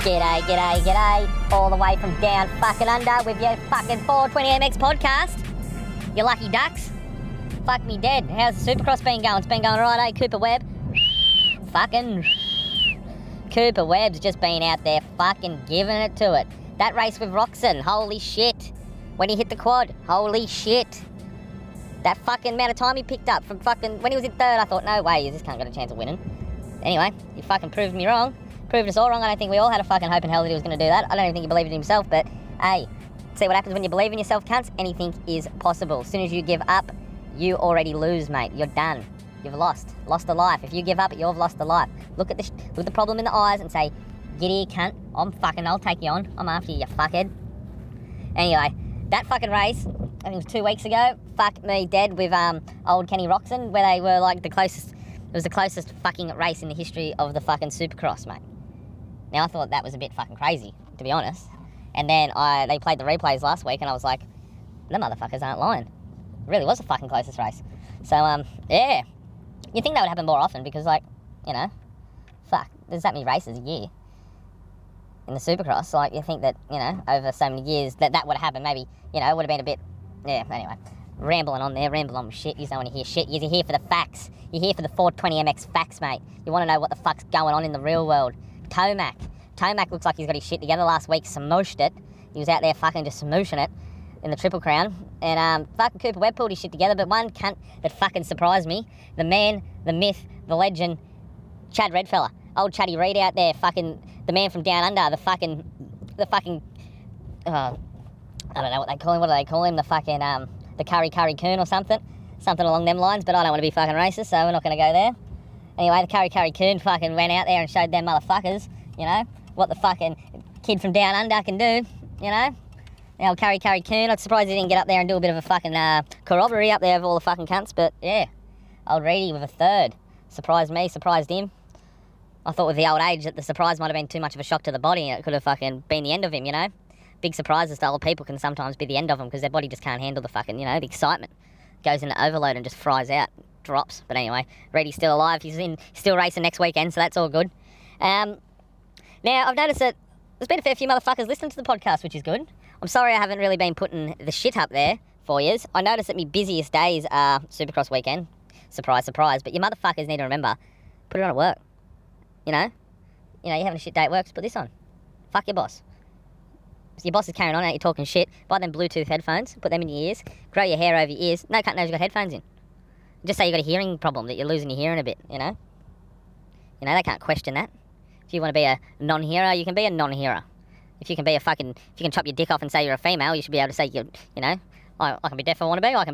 G'day, g'day, g'day. All the way from down fucking under with your fucking 420MX podcast. You lucky ducks. Fuck me dead. How's the Supercross been going? It's been going right, eh? Cooper Webb. Fucking Cooper Webb's just been out there fucking giving it to it. That race with Roxon, holy shit. When he hit the quad, holy shit. That fucking amount of time he picked up from fucking... When he was in third, I thought, no way, this can't got a chance of winning. Anyway, you fucking proved me wrong. Proved us all wrong. I don't think we all had a fucking hope in hell that he was going to do that. I don't even think he believed in himself, but hey, see what happens when you believe in yourself, cunts? Anything is possible. As soon as you give up, you already lose, mate. You're done. You've lost a life. If you give up, you've lost a life. Look at the problem in the eyes and say, get here, cunt. I'll take you on. I'm after you, you fuckhead. Anyway, that fucking race, I think it was 2 weeks ago, fuck me dead with old Kenny Roxon, where they were like the closest, it was the closest fucking race in the history of the fucking Supercross, mate. Now, I thought that was a bit fucking crazy, to be honest. And then they played the replays last week, and I was like, the motherfuckers aren't lying. It really was the fucking closest race. So, yeah. You'd think that would happen more often because, like, you know, fuck, there's that many races a year in the Supercross. Like, you think that, you know, over so many years that would have happened. Maybe, you know, it would have been a bit, yeah, anyway. Rambling on with shit. You don't want to hear shit. You're here for the facts. You're here for the 420MX facts, mate. You want to know what the fuck's going on in the real world. Tomac looks like he's got his shit together. Last week, smooshed it. He was out there fucking just smooshing it in the Triple Crown. And fucking Cooper Webb pulled his shit together. But one cunt that fucking surprised me, the man, the myth, the legend, Chad Redfella. Old Chaddy Reed out there, fucking the man from down under, the fucking, I don't know what they call him. What do they call him? The fucking, the Curry Coon or something. Something along them lines, but I don't want to be fucking racist, so we're not going to go there. Anyway, the Curry Coon fucking went out there and showed them motherfuckers, you know, what the fucking kid from down under can do, you know. The old Curry Coon, I'm surprised he didn't get up there and do a bit of a fucking corroboree up there of all the fucking cunts, but yeah. Old Reedy with a third. Surprised me, surprised him. I thought with the old age that the surprise might have been too much of a shock to the body and it could have fucking been the end of him, you know. Big surprises to old people can sometimes be the end of them because their body just can't handle the fucking, you know, the excitement. Goes into overload and just fries out. Drops. But anyway, Reedy's still alive. He's still racing next weekend, so that's all good. Now, I've noticed that there's been a fair few motherfuckers listening to the podcast, which is good. I'm sorry I haven't really been putting the shit up there for yous. I noticed that my busiest days are Supercross weekend. Surprise, surprise. But you motherfuckers need to remember, put it on at work. You know, you're having a shit day at work, just put this on. Fuck your boss. If your boss is carrying on out, you're talking shit, buy them Bluetooth headphones, put them in your ears, grow your hair over your ears. No cunt knows you've got headphones in. Just say you've got a hearing problem, that you're losing your hearing a bit, you know? You know, they can't question that. If you want to be a non-hearer, you can be a non-hearer. If you can be a fucking... If you can chop your dick off and say you're a female, you should be able to say, you know, I can be deaf if I want to be, I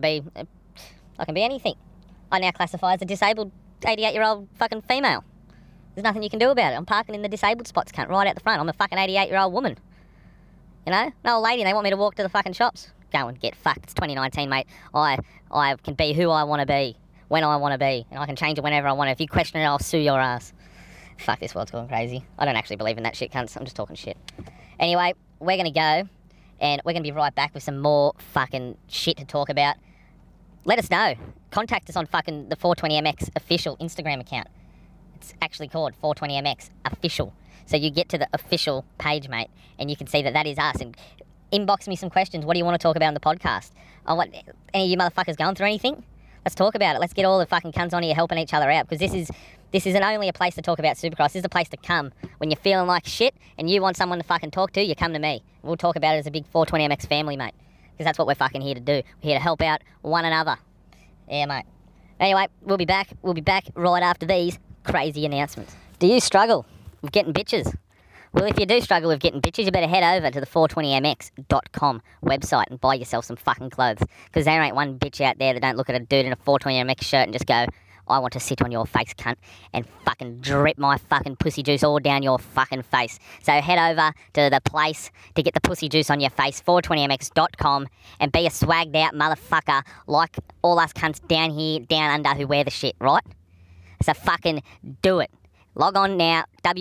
can be anything. I now classify as a disabled 88-year-old fucking female. There's nothing you can do about it. I'm parking in the disabled spots, cunt, right out the front. I'm a fucking 88-year-old woman. You know? No old lady, they want me to walk to the fucking shops. Go and get fucked. It's 2019, mate. I can be who I want to be, when I want to be, and I can change it whenever I want to. If you question it, I'll sue your ass. Fuck, this world's going crazy. I don't actually believe in that shit, cunts. I'm just talking shit. Anyway, we're going to go, and we're going to be right back with some more fucking shit to talk about. Let us know. Contact us on fucking the 420MX official Instagram account. It's actually called 420MX official. So you get to the official page, mate, and you can see that is us. And inbox me some questions. What do you want to talk about on the podcast? I want any of you motherfuckers going through anything? Let's talk about it. Let's get all the fucking cunts on here helping each other out, because this isn't only a place to talk about Supercross. This is a place to come when you're feeling like shit and you want someone to fucking talk to. You come to me. We'll talk about it as a big 420MX family, mate, because that's what we're fucking here to do. We're here to help out one another. Yeah, mate. Anyway, we'll be back. We'll be back right after these crazy announcements. Do you struggle with getting bitches? Well, if you do struggle with getting bitches, you better head over to the 420mx.com website and buy yourself some fucking clothes. Because there ain't one bitch out there that don't look at a dude in a 420mx shirt and just go, I want to sit on your face, cunt, and fucking drip my fucking pussy juice all down your fucking face. So head over to the place to get the pussy juice on your face, 420mx.com, and be a swagged out motherfucker like all us cunts down here, down under, who wear the shit, right? So fucking do it. Log on now,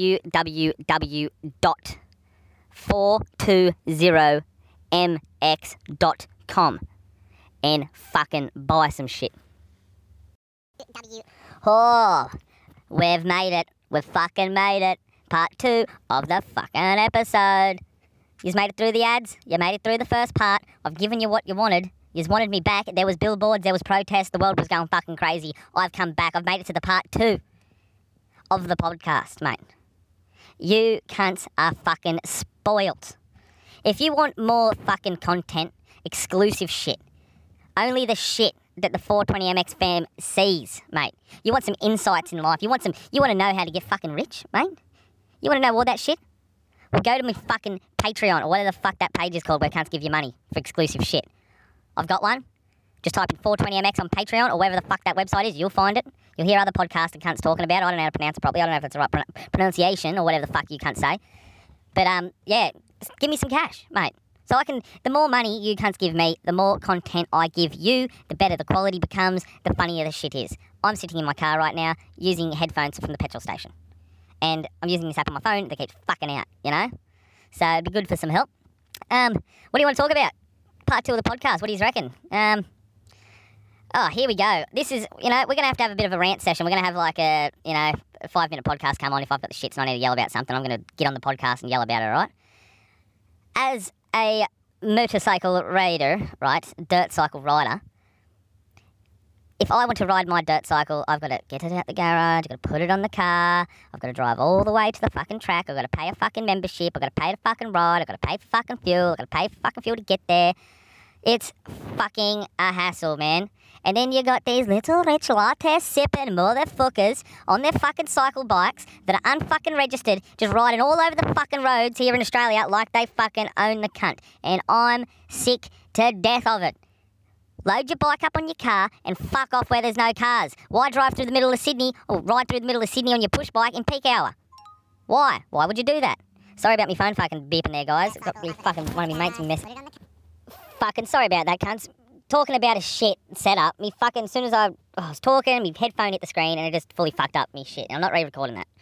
www.420mx.com, and fucking buy some shit. Oh, we've made it. We've fucking made it. part 2 of the fucking episode. You've made it through the ads. You made it through the first part. I've given you what you wanted. You've wanted me back. There was billboards. There was protests. The world was going fucking crazy. I've come back. I've made it to the part 2 of the podcast, mate. You cunts are fucking spoilt. If you want more fucking content, exclusive shit, only the shit that the 420MX fam sees, mate. You want some insights in life. You want to know how to get fucking rich, mate? You want to know all that shit? Well, go to my fucking Patreon or whatever the fuck that page is called where cunts give you money for exclusive shit. I've got one. Just type in 420MX on Patreon or wherever the fuck that website is. You'll find it. You'll hear other podcasts and cunts talking about it. I don't know how to pronounce it properly. I don't know if it's the right pronunciation or whatever the fuck you cunts say. But, yeah, just give me some cash, mate. So the more money you cunts give me, the more content I give you, the better the quality becomes, the funnier the shit is. I'm sitting in my car right now using headphones from the petrol station. And I'm using this app on my phone that keeps fucking out, you know? So it'd be good for some help. What do you want to talk about? Part 2 of the podcast, what do you reckon? Oh, here we go. This is, we're going to have a bit of a rant session. We're going to have like a 5-minute podcast come on. If I've got the shits and I need to yell about something, I'm going to get on the podcast and yell about it, all right? As a motorcycle rider, right, dirt cycle rider, if I want to ride my dirt cycle, I've got to get it out the garage, I've got to put it on the car, I've got to drive all the way to the fucking track, I've got to pay a fucking membership, I've got to pay the fucking ride, I've got to pay for fucking fuel, I've got to pay for fucking fuel to get there. It's fucking a hassle, man. And then you got these little rich latte sipping motherfuckers on their fucking cycle bikes that are unfucking registered, just riding all over the fucking roads here in Australia like they fucking own the cunt. And I'm sick to death of it. Load your bike up on your car and fuck off where there's no cars. Why drive through the middle of Sydney or ride through the middle of Sydney on your push bike in peak hour? Why? Why would you do that? Sorry about my phone fucking beeping there, guys. It's got really fucking one of my mates messing. Fucking sorry about that, cunts. Talking about a shit setup, me fucking, as soon as I was talking, my headphone hit the screen and it just fully fucked up me shit. And I'm not re-recording that.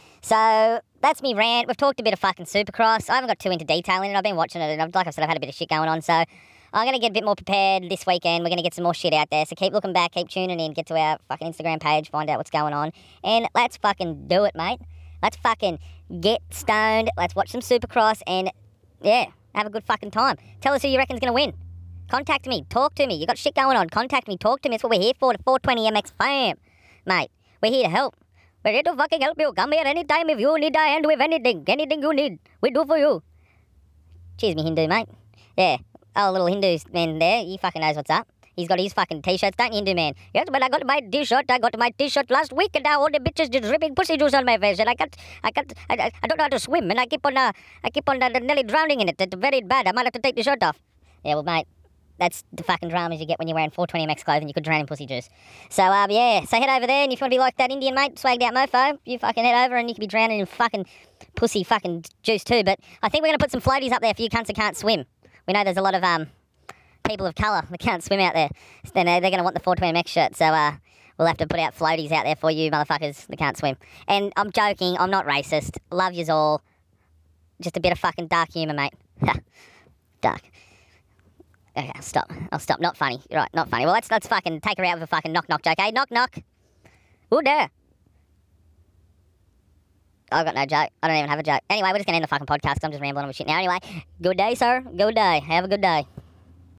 So, that's me rant. We've talked a bit of fucking Supercross. I haven't got too into detail in it. I've been watching it and like I said, I've had a bit of shit going on. So, I'm going to get a bit more prepared this weekend. We're going to get some more shit out there. So, keep looking back, keep tuning in, get to our fucking Instagram page, find out what's going on. And let's fucking do it, mate. Let's fucking get stoned. Let's watch some Supercross and, yeah, have a good fucking time. Tell us who you reckon's going to win. Contact me. Talk to me. You got shit going on. Contact me. Talk to me. That's what we're here for. The 420MX fam. Mate, we're here to help. We're here to fucking help you. Come here anytime if you need a hand with anything. Anything you need, we do for you. Cheers, me Hindu, mate. Yeah. Oh, little Hindu man there. He fucking knows what's up. He's got his fucking t-shirts, don't you, Hindu man? Yes, but I got my t-shirt. I got my t-shirt last week, and now all the bitches just dripping pussy juice on my face, and I don't know how to swim, and I keep on nearly drowning in it. It's very bad. I might have to take the shirt off. Yeah, well, mate. That's the fucking dramas you get when you're wearing 420MX clothing. You could drown in pussy juice. So, yeah. So head over there, and if you want to be like that Indian mate, swagged out mofo, you fucking head over and you could be drowning in fucking pussy fucking juice too. But I think we're going to put some floaties up there for you cunts that can't swim. We know there's a lot of people of colour that can't swim out there. So they're going to want the 420MX shirt. So, we'll have to put out floaties out there for you motherfuckers that can't swim. And I'm joking. I'm not racist. Love yous all. Just a bit of fucking dark humour, mate. Dark. Okay, I'll stop. Not funny. Right, not funny. Well, let's fucking take her out with a fucking knock-knock joke, eh? Knock-knock. Who there? I've got no joke. I don't even have a joke. Anyway, we're just going to end the fucking podcast. I'm just rambling on with shit now. Anyway, good day, sir. Good day. Have a good day.